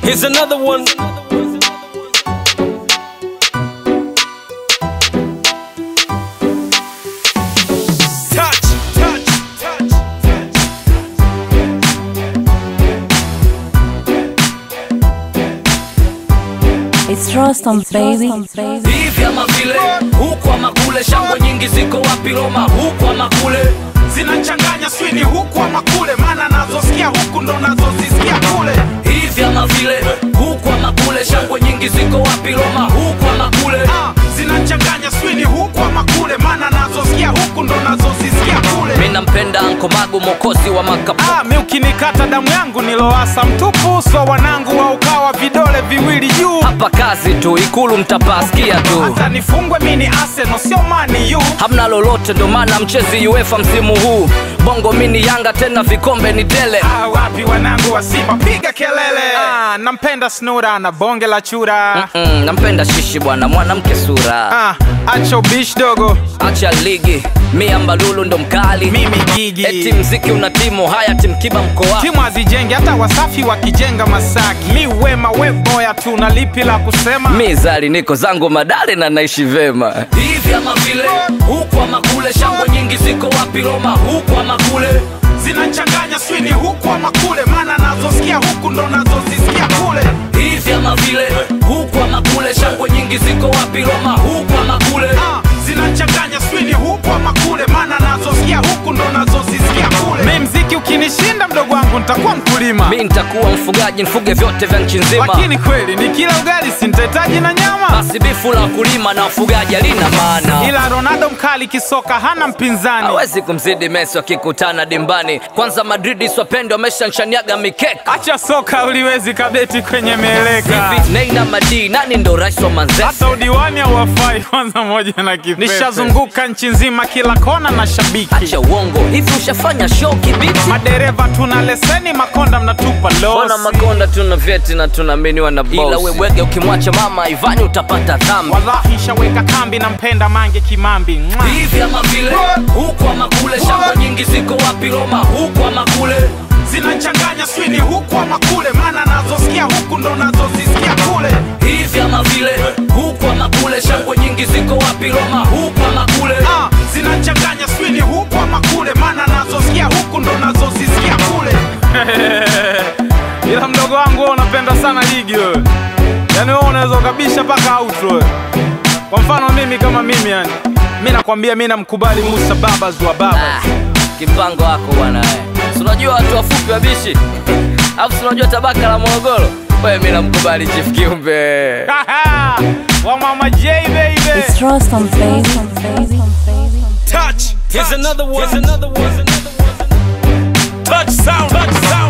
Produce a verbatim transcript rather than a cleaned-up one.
Here's another one. Touch, touch, touch, touch. It's Rostam baby. Hivi ama vile, huku ama kule, shangwe nyingi ziko wapi Roma, huku ama kule. Zinachanganya swini huku ama kule, maana nazosikia huku ndo nazozisikia kule. Hivi ama vile, huku ama kule, shangwe nyingi ziko wapi Roma, huku ama kule. Ah, zinachanganya swini huku ama kule, maana nazosikia huku ndo nazozisikia kule. Mimi nampenda Anko Magu mokozi wa makapu. Ah, mimi ukinikata damu yangu niloasa mtupu, so wanangu wa ukawa vidole viwili juu. Hapa kazi tu, Ikulu mtapasikia tu. Hata nifungwe mimi ni Arsenal sio Man U. Hamna lolote ndo maana mchezi UEFA msimu huu. Bongo mini Yanga tena vikombe ni tele. Ah, wapi wanangu wa Simba piga kelele. Ah, nampenda Snura na bonge la chura. Mm -mm, nampenda Shishi bwana mwanamke sura. Ah, acha ubish dogo, acha ligi, mimi Ambalulu ndo mkali, mimi gigi. Eti mziki una timu, haya timu kiba mko wapi? Timu azijenge hata Wasafi wakijenga Masaki. Mi wema we boya tu na lipi la kusema. Mi zali niko zangu Madale na naishi vema. Hivi ama vile, huku ama kule, shangwe nyingi ziko wapi Roma, huku ama kule. Zinachanganya swini huku ama kule, maana nazosikia huku ndo nazozisikia kule. Hivi ama vile, huku ama kule, shangwe nyingi ziko wapi Roma, huku ama kule. Ah, zinachanganya swini huku ama kule, maana nazosikia huku ndo nazozisikia kule. Mimi mziki ukinishinda mdogo wangu nitakuwa mkulima. Mimi nitakuwa mfugaji, nifuge vyote vya nchi nzima. Lakini kweli ni kila ugali sintahitaji na nyama. Basi bifu la kulima na ufugaji halina maana. Ila Ronaldo mkali kisoka hana mpinzani. Hawezi kumzidi Messi wakikutana dimbani. Kwanza Madrid swapendo wameshanshaniaga mikeka. Acha soka uliwezi kabeti kwenye meleka. Hivi Neina Madi nani ndo rais wa Manzese? Hata udiwani hawafai kwanza moja na kipepe. Nishazunguka nchi nzima kila kona na shabiki. Acha uongo, hivi ushafanya show kibiti? Madereva tuna leseni, makonda mnatupa losi. Bona makonda tuna vyeti na tunaaminiwa na boss. Ila wewege ukimwacha mama Ivani utapata dhambi. Wallahi shaweka kambi na mpenda Mange Kimambi. Mwah. Hivi ama vile, huku ama kule, shangwe nyingi ziko wapi Roma, huku ama kule. Zinachanganya swini huku ama kule, maana nazosikia huku ndo nazozisikia kule. Hivi ama vile, huku ama kule, shangwe nyingi ziko wapi Roma, huku ama kule. Ah, zinachanganya swini huku ama kule, maana nazosikia huku ndo nazozisikia kule. Ila mdogo wangu wewe unapenda sana ligi wewe. Yaani wewe unaweza ukabisha paka outro wewe. Kwa mfano mimi kama mimi yani, mimi nakwambia mimi namkubali Musa Babas wa Babas. Ah, kipango wako bwana wewe. Si unajua watu wafupi wabishi? Alafu si unajua tabaka la Morogoro? Wewe mimi namkubali Chief Kiumbe. Wa Mama J baby. It's Rostam baby. Touch. Here's another one. Here's another one. Touch sound. Touch sound.